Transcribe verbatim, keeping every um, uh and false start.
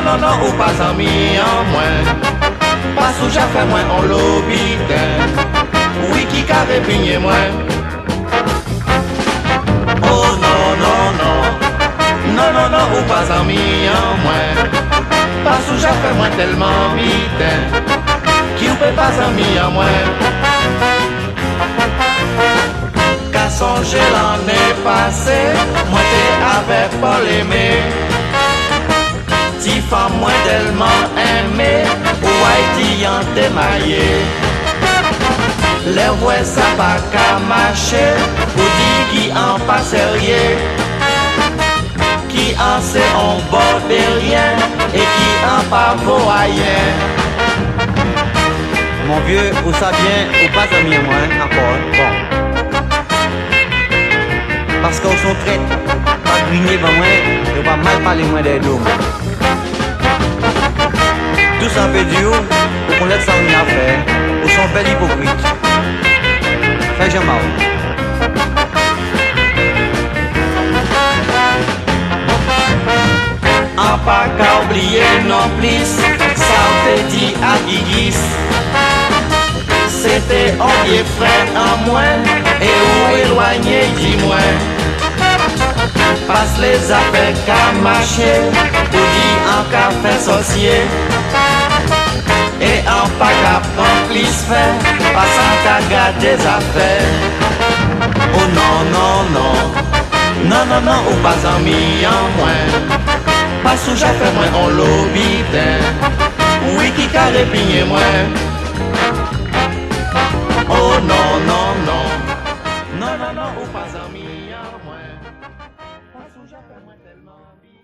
non, non, ou pas ami en moins. Pas sous j'ai fait moins en lobby. Oui, qui carré pigné moins. Oh non, non, non. Non, non, non, ou pas ami en moins. Pas sous j'ai fait moins tellement vite. Qui ou peut pas ami en moins. Qu'à songer l'année passée, moi t'es avec Paul Aimé. Si femme moi tellement aimé, ou Haïti en démaillé. Les voix ça pas qu'à marcher, ou dit qui en passe rien. Qui en sait en bord de rien, et qui en pas vaut ailleurs. Mon vieux, ou ça vient, ou pas ami à moi, encore, bon. Parce qu'on sont traite, pas grigner par moi, et pas mal parler moins des deux. Tout ça fait du haut, pour qu'on laisse ça en a faire, ou sont bel hypocrite. Fais jamais mal. En pas qu'à oublier non plus, ça fait dit à Guigis. C'était un vieux frère en moins, et où éloigné dis-moi. Passe les affaires qu'à marcher, ou dit en café sorcier. Et en pas qu'à prendre plus fait, passant qu'à garder des affaires. Oh non, non, non, non, non, non, ou pas en mis en moins. Pas sous j'ai fait moins en lobby, oui qui carré pigné moins. Oh non, non, non, non, non, non, ou pas en mis en moins. Pas sous j'ai fait moins tellement vite.